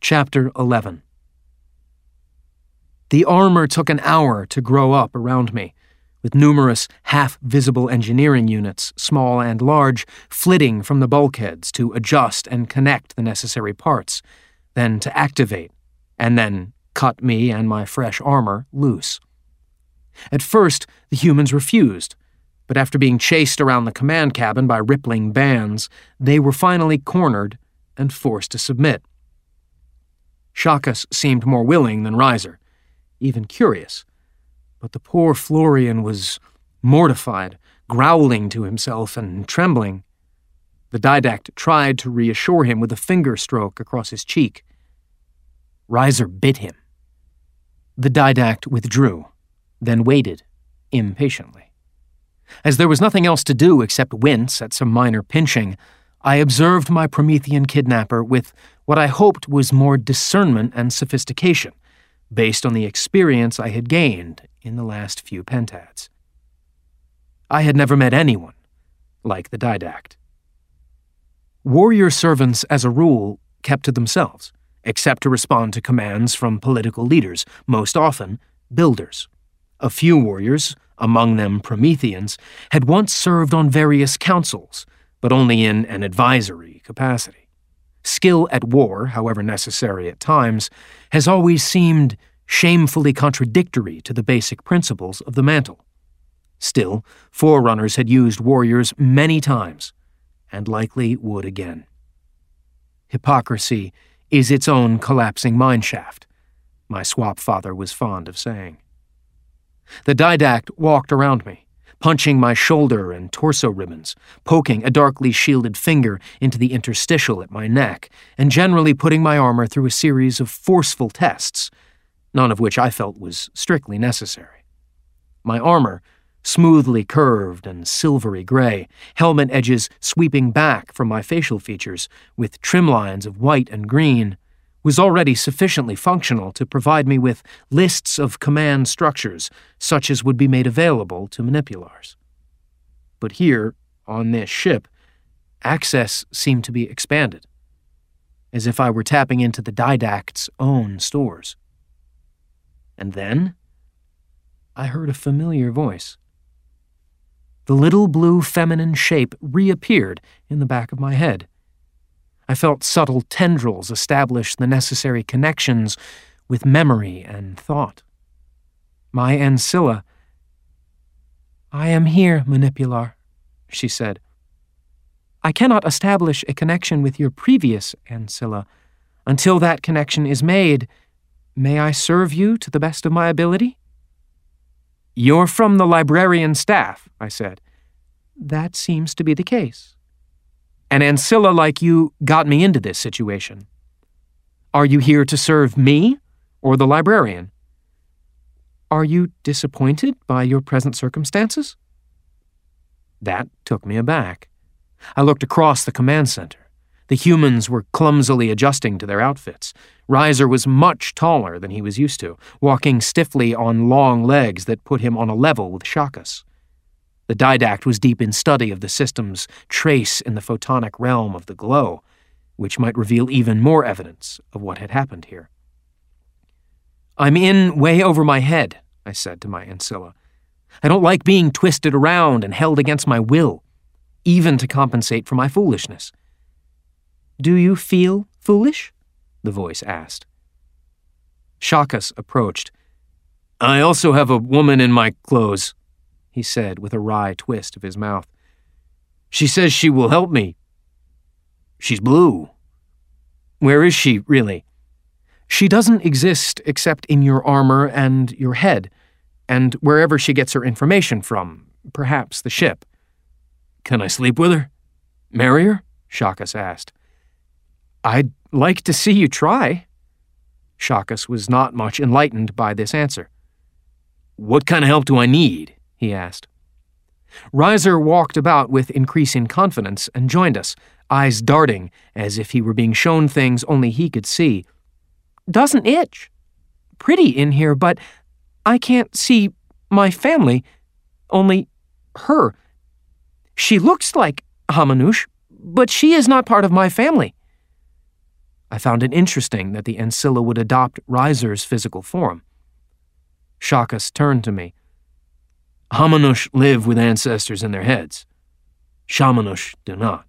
Chapter 11. The armor took an hour to grow up around me, with numerous half-visible engineering units, small and large, flitting from the bulkheads to adjust and connect the necessary parts, then to activate, and then cut me and my fresh armor loose. At first, the humans refused, but after being chased around the command cabin by rippling bands, they were finally cornered and forced to submit. Shaka's seemed more willing than Reiser, even curious, but the poor Florian was mortified, growling to himself and trembling. The didact tried to reassure him with a finger stroke across his cheek. Reiser bit him. The didact withdrew, then waited, impatiently. As there was nothing else to do except wince at some minor pinching, I observed my Promethean kidnapper with what I hoped was more discernment and sophistication, based on the experience I had gained in the last few pentads. I had never met anyone like the didact. Warrior servants, as a rule, kept to themselves, except to respond to commands from political leaders, most often builders. A few warriors, among them Prometheans, had once served on various councils, but only in an advisory capacity. Skill at war, however necessary at times, has always seemed shamefully contradictory to the basic principles of the mantle. Still, forerunners had used warriors many times, and likely would again. Hypocrisy is its own collapsing mineshaft, my swap father was fond of saying. The didact walked around me, punching my shoulder and torso ribbons, poking a darkly shielded finger into the interstitial at my neck, and generally putting my armor through a series of forceful tests, none of which I felt was strictly necessary. My armor, smoothly curved and silvery gray, helmet edges sweeping back from my facial features with trim lines of white and green, was already sufficiently functional to provide me with lists of command structures such as would be made available to manipulars. But here, on this ship, access seemed to be expanded, as if I were tapping into the didact's own stores. And then, I heard a familiar voice. The little blue feminine shape reappeared in the back of my head. I felt subtle tendrils establish the necessary connections with memory and thought. My Ancilla. "I am here, Manipular," she said. "I cannot establish a connection with your previous Ancilla. Until that connection is made, may I serve you to the best of my ability?" "You're from the librarian staff," I said. "That seems to be the case. An Ancilla like you got me into this situation. Are you here to serve me or the librarian? Are you disappointed by your present circumstances?" That took me aback. I looked across the command center. The humans were clumsily adjusting to their outfits. Reiser was much taller than he was used to, walking stiffly on long legs that put him on a level with Shaka's. The didact was deep in study of the system's trace in the photonic realm of the glow, which might reveal even more evidence of what had happened here. "I'm in way over my head," I said to my Ancilla. "I don't like being twisted around and held against my will, even to compensate for my foolishness." "Do you feel foolish?" the voice asked. Shaka's approached. "I also have a woman in my clothes," he said with a wry twist of his mouth. "She says she will help me. She's blue." "Where is she, really?" "She doesn't exist except in your armor and your head, and wherever she gets her information from, perhaps the ship." "Can I sleep with her? Marry her?" Shaka's asked. "I'd like to see you try." Shaka's was not much enlightened by this answer. "What kind of help do I need?" he asked. Reiser walked about with increasing confidence and joined us, eyes darting as if he were being shown things only he could see. "Doesn't itch. Pretty in here, but I can't see my family, only her. She looks like Hamanoush, but she is not part of my family." I found it interesting that the Ancilla would adopt Reiser's physical form. Shakas turned to me. Hamanush live with ancestors in their heads. Shamanush do not.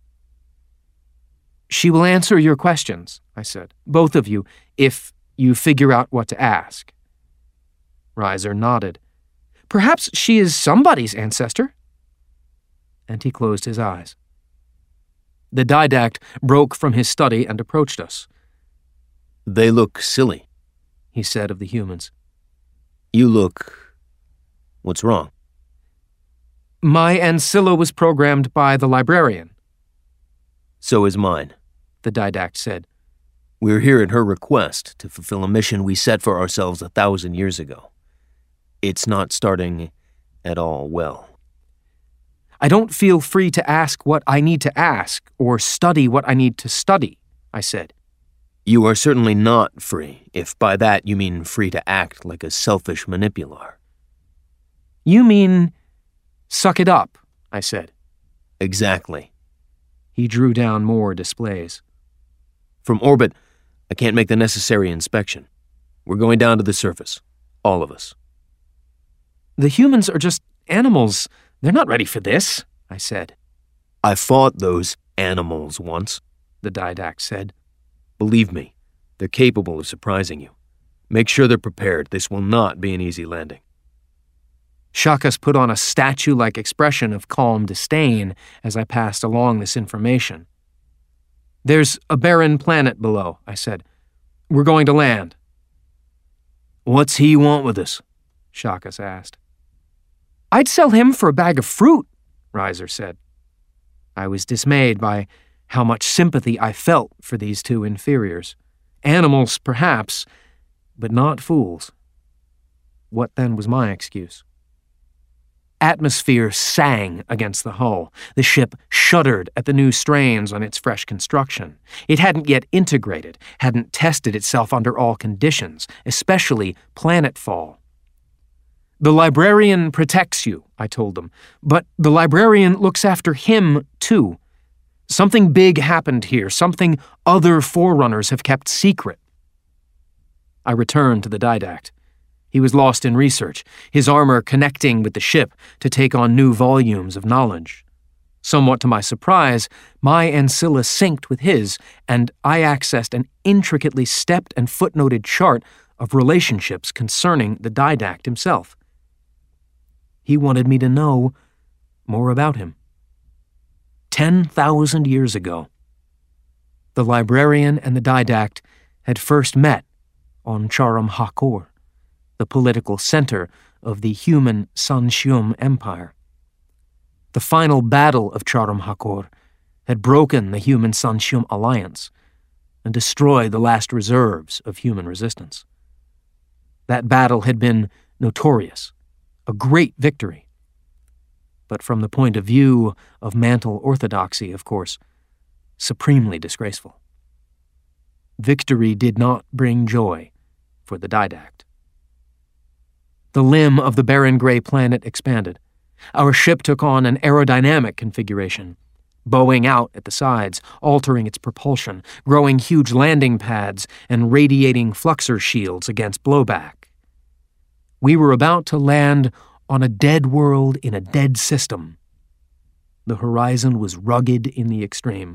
She will answer your questions, I said, both of you, if you figure out what to ask. Reiser nodded. Perhaps she is somebody's ancestor. And he closed his eyes. The didact broke from his study and approached us. They look silly, he said of the humans. You look... What's wrong? My Ancilla was programmed by the librarian. So is mine, the didact said. We're here at her request to fulfill a mission we set for ourselves 1,000 years ago. It's not starting at all well. I don't feel free to ask what I need to ask or study what I need to study, I said. You are certainly not free, if by that you mean free to act like a selfish manipular. You mean suck it up, I said. Exactly. He drew down more displays. From orbit, I can't make the necessary inspection. We're going down to the surface, all of us. The humans are just animals. They're not ready for this, I said. I fought those animals once, the didact said. Believe me, they're capable of surprising you. Make sure they're prepared. This will not be an easy landing. Shakas put on a statue-like expression of calm disdain as I passed along this information. There's a barren planet below, I said. We're going to land. What's he want with us? Shakas asked. I'd sell him for a bag of fruit, Reiser said. I was dismayed by how much sympathy I felt for these two inferiors. Animals, perhaps, but not fools. What then was my excuse? Atmosphere sang against the hull. The ship shuddered at the new strains on its fresh construction. It hadn't yet integrated, hadn't tested itself under all conditions, especially planetfall. The librarian protects you, I told them, but the librarian looks after him, too. Something big happened here, something other forerunners have kept secret. I returned to the didact. He was lost in research, his armor connecting with the ship to take on new volumes of knowledge. Somewhat to my surprise, my Ancilla synced with his, and I accessed an intricately stepped and footnoted chart of relationships concerning the didact himself. He wanted me to know more about him. 10,000 years ago, the librarian and the didact had first met on Charam Hakor, the political center of the human Sanshum Empire. The final battle of Charam Hakor had broken the human Sanshum alliance and destroyed the last reserves of human resistance. That battle had been notorious, a great victory. But from the point of view of Mantle orthodoxy, of course, supremely disgraceful. Victory did not bring joy for the didact. The limb of the barren gray planet expanded. Our ship took on an aerodynamic configuration, bowing out at the sides, altering its propulsion, growing huge landing pads and radiating fluxor shields against blowback. We were about to land on a dead world in a dead system. The horizon was rugged in the extreme.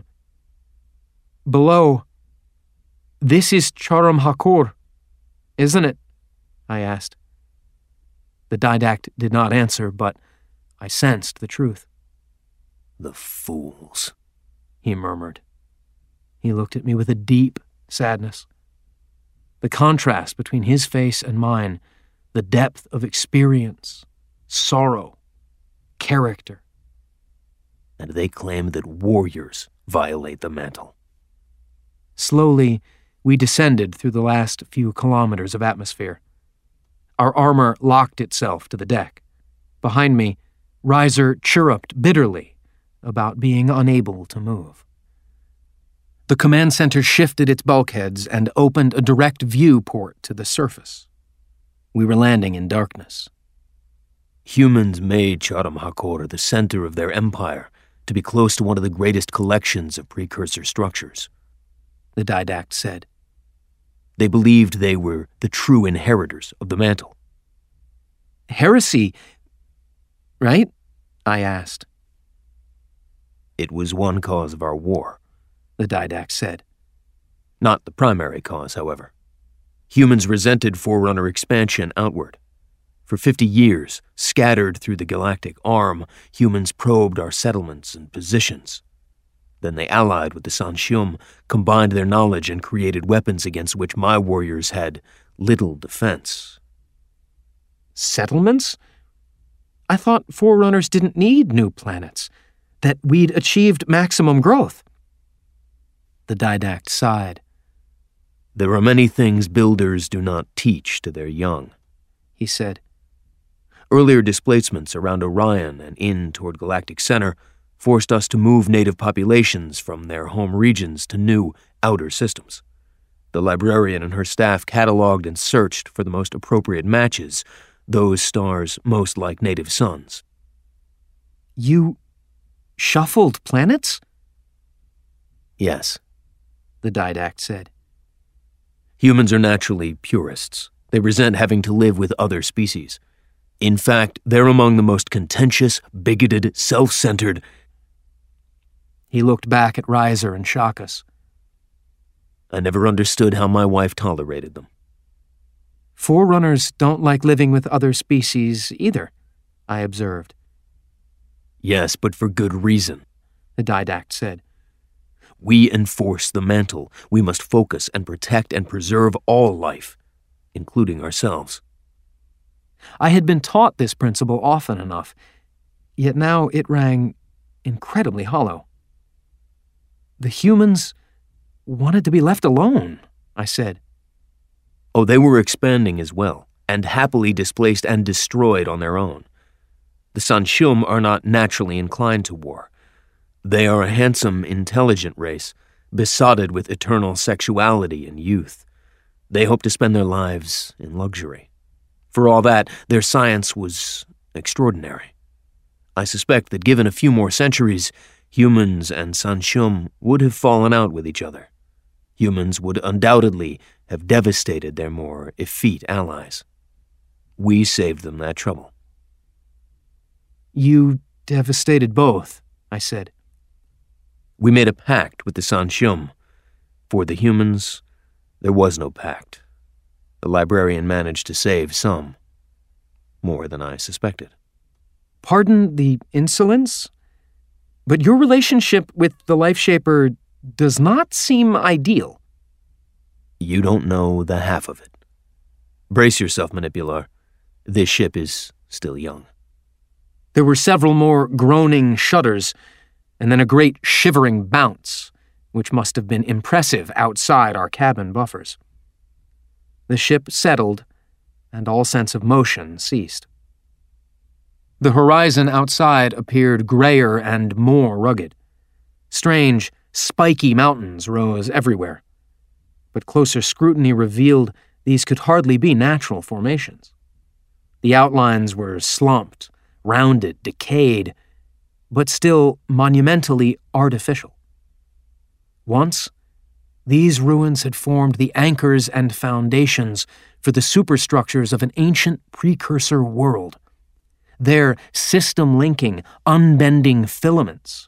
Below, this is Charam Hakor, isn't it? I asked. The didact did not answer, but I sensed the truth. The fools, he murmured. He looked at me with a deep sadness. The contrast between his face and mine, the depth of experience, sorrow, character. And they claim that warriors violate the mantle. Slowly, we descended through the last few kilometers of atmosphere. Our armor locked itself to the deck. Behind me, Reiser chirruped bitterly about being unable to move. The command center shifted its bulkheads and opened a direct view port to the surface. We were landing in darkness. Humans made Charam Hakor the center of their empire to be close to one of the greatest collections of precursor structures. the didact said. They believed they were the true inheritors of the mantle. Heresy, right? I asked. It was one cause of our war, the didact said. Not the primary cause, however. Humans resented Forerunner expansion outward. For 50 years, scattered through the galactic arm, humans probed our settlements and positions. Then they allied with the Sanshyum, combined their knowledge, and created weapons against which my warriors had little defense. Settlements? I thought Forerunners didn't need new planets, that we'd achieved maximum growth. The didact sighed. There are many things builders do not teach to their young, he said. Earlier displacements around Orion and in toward Galactic Center forced us to move native populations from their home regions to new outer systems. The librarian and her staff cataloged and searched for the most appropriate matches, those stars most like native suns. You shuffled planets? Yes, the didact said. Humans are naturally purists. They resent having to live with other species. In fact, they're among the most contentious, bigoted, self-centered. He looked back at Riser and Shakkas. I never understood how my wife tolerated them. Forerunners don't like living with other species either, I observed. Yes, but for good reason, the didact said. We enforce the mantle. We must focus and protect and preserve all life, including ourselves. I had been taught this principle often enough, yet now it rang incredibly hollow. The humans wanted to be left alone, I said. Oh, they were expanding as well, and happily displaced and destroyed on their own. The Sanshyum are not naturally inclined to war. They are a handsome, intelligent race, besotted with eternal sexuality and youth. They hope to spend their lives in luxury. For all that, their science was extraordinary. I suspect that given a few more centuries, humans and Sanshyum would have fallen out with each other. Humans would undoubtedly have devastated their more effete allies. We saved them that trouble. You devastated both, I said. We made a pact with the Sanshyum. For the humans, there was no pact. The librarian managed to save some. More than I suspected. Pardon the insolence? But your relationship with the Life Shaper does not seem ideal. You don't know the half of it. Brace yourself, Manipular. This ship is still young. There were several more groaning shudders, and then a great shivering bounce, which must have been impressive outside our cabin buffers. The ship settled, and all sense of motion ceased. The horizon outside appeared grayer and more rugged. Strange, spiky mountains rose everywhere, but closer scrutiny revealed these could hardly be natural formations. The outlines were slumped, rounded, decayed, but still monumentally artificial. Once, these ruins had formed the anchors and foundations for the superstructures of an ancient precursor world, their system-linking, unbending filaments.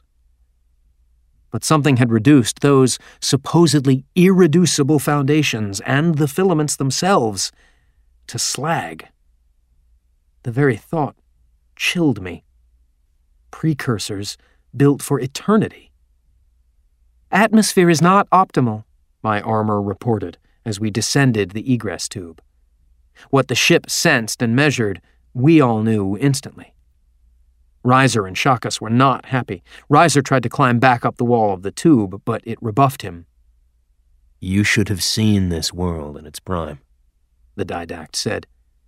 But something had reduced those supposedly irreducible foundations and the filaments themselves to slag. The very thought chilled me. Precursors built for eternity. Atmosphere is not optimal, my armor reported as we descended the egress tube. What the ship sensed and measured, we all knew instantly. Riser and Shakkas were not happy. Riser tried to climb back up the wall of the tube, but it rebuffed him. You should have seen this world in its prime, the didact said.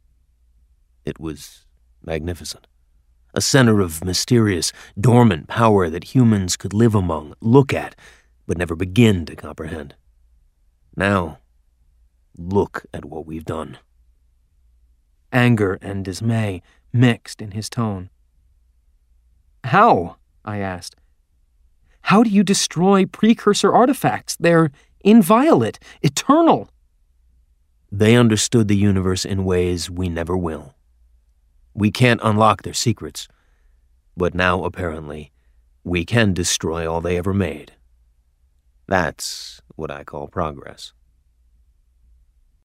It was magnificent. A center of mysterious, dormant power that humans could live among, look at, but never begin to comprehend. Now, look at what we've done. Anger and dismay mixed in his tone. How? I asked. How do you destroy precursor artifacts? They're inviolate, eternal. They understood the universe in ways we never will. We can't unlock their secrets, but now, apparently, we can destroy all they ever made. That's what I call progress.